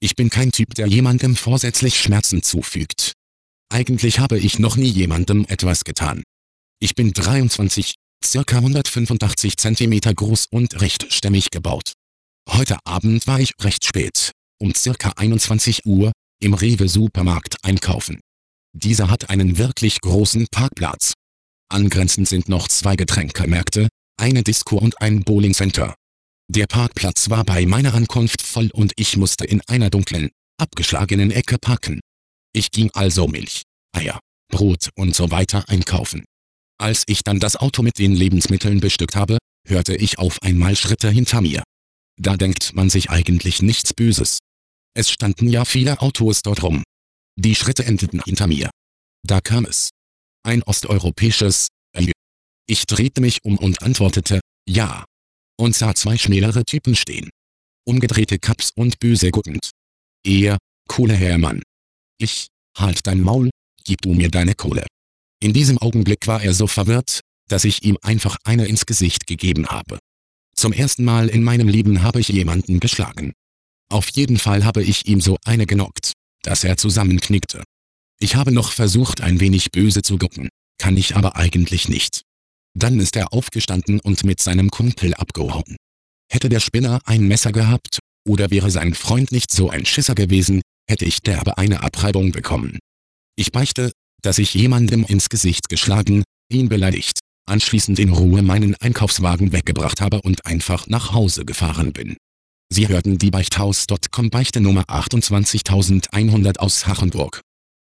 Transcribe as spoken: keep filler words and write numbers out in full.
Ich bin kein Typ, der jemandem vorsätzlich Schmerzen zufügt. Eigentlich habe ich noch nie jemandem etwas getan. Ich bin dreiundzwanzig, circa hundertfünfundachtzig Zentimeter groß und recht stämmig gebaut. Heute Abend war ich recht spät, um circa einundzwanzig Uhr, im Rewe-Supermarkt einkaufen. Dieser hat einen wirklich großen Parkplatz. Angrenzend sind noch zwei Getränkemärkte, eine Disco und ein Bowlingcenter. Der Parkplatz war bei meiner Ankunft voll und ich musste in einer dunklen, abgeschlagenen Ecke parken. Ich ging also Milch, Eier, Brot und so weiter einkaufen. Als ich dann das Auto mit den Lebensmitteln bestückt habe, hörte ich auf einmal Schritte hinter mir. Da denkt man sich eigentlich nichts Böses. Es standen ja viele Autos dort rum. Die Schritte endeten hinter mir. Da kam es. Ein osteuropäisches J. Ich drehte mich um und antwortete, ja. Und sah zwei schmälere Typen stehen. Umgedrehte Kaps und böse guckend. Er, Kohle her Mann. Ich, halt dein Maul, gib du mir deine Kohle. In diesem Augenblick war er so verwirrt, dass ich ihm einfach eine ins Gesicht gegeben habe. Zum ersten Mal in meinem Leben habe ich jemanden geschlagen. Auf jeden Fall habe ich ihm so eine genockt, dass er zusammenknickte. Ich habe noch versucht, ein wenig böse zu gucken, kann ich aber eigentlich nicht. Dann ist er aufgestanden und mit seinem Kumpel abgehauen. Hätte der Spinner ein Messer gehabt, oder wäre sein Freund nicht so ein Schisser gewesen, hätte ich derbe eine Abreibung bekommen. Ich beichte, dass ich jemandem ins Gesicht geschlagen, ihn beleidigt, anschließend in Ruhe meinen Einkaufswagen weggebracht habe und einfach nach Hause gefahren bin. Sie hörten die Beichthaus Punkt com Beichte Nummer achtundzwanzigtausendeinhundert aus Hachenburg.